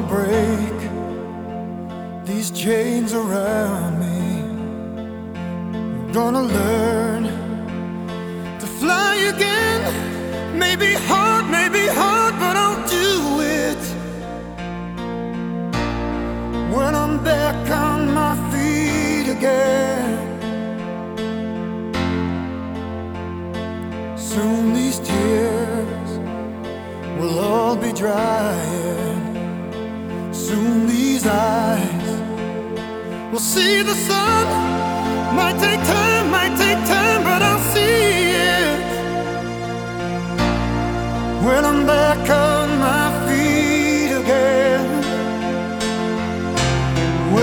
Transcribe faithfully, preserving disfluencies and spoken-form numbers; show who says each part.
Speaker 1: break these chains around me. I'm gonna learn to fly again. Maybe hard, maybe hard, but I'll do it when I'm back on my feet again. Soon these tears will all be drying. Soon these eyes will see the sun. Might take time, might take time, but I'll see it when I'm back up.